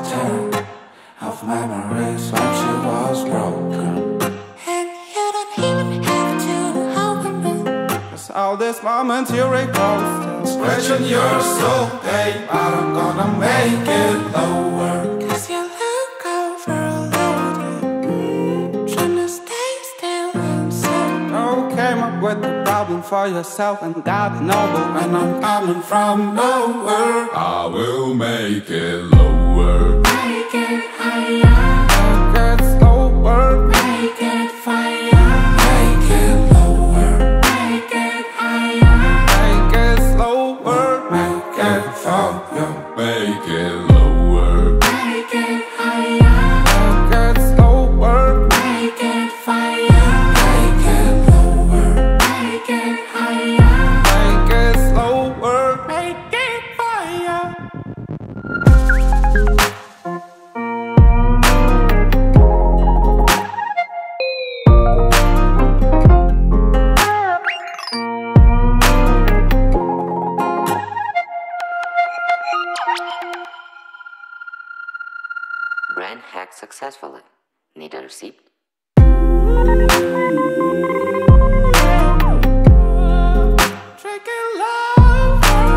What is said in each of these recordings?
shelter of memories when she was broken. And you don't even have to open it, 'Cause all these moments you recall still scratching your soul, babe. But I'm gonna make it lower. 'cause you look overloaded, trying to stay still and so. You came up with the problem for yourself and got noble. And I'm coming from nowhere. I will make it lower. Make it higher, Make it slower. make it fire, Make it lower. make it higher, Make it slower. Make it fall. Make it lower. make it higher, Make it slower. make it fire, Make it lower. make it higher. Make it slower. Make it fire. Brand hacked successfully. Need a receipt? Tricky lover.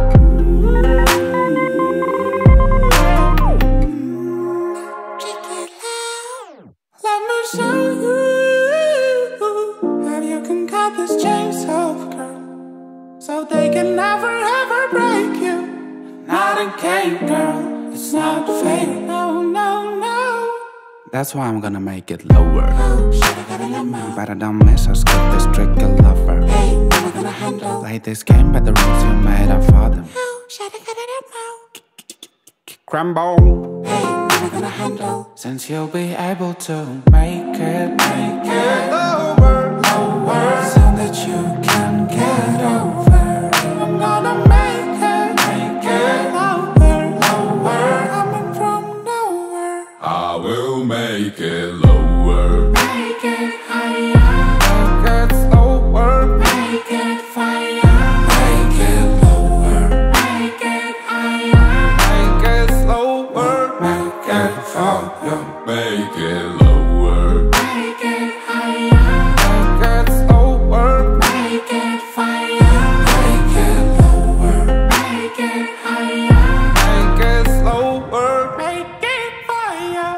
Tricky love, Let me show you how you can cut these chains off, girl, so they can never ever break you. Not a game, girl, it's not fair. No, no, no. That's why I'm gonna make it lower. should've got in your mouth. But I don't miss us, got this tricky lover. Hey, never gonna handle. Play this game by the rules you made up for them. Should've got in your mouth. Crumble. Hey, never gonna handle. Since you'll be able to make it lower, lower, so that you can get over. I'm gonna make it lower, lower, coming from nowhere. I will make it lower. Make it higher, Make it slower, make it fire, make it lower, make it higher, make it slower, make it fall, Make it lower. make it higher, make it slower, make it fire, make it lower, make it higher. make it slower, make it fire.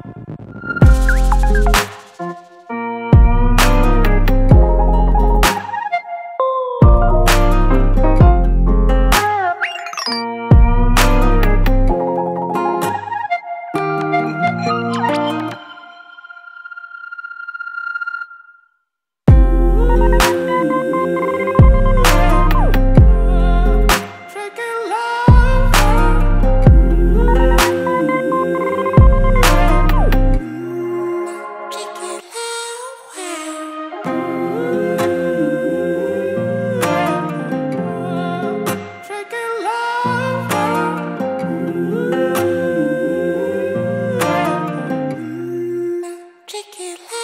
Tricky Tricky love, tricky love.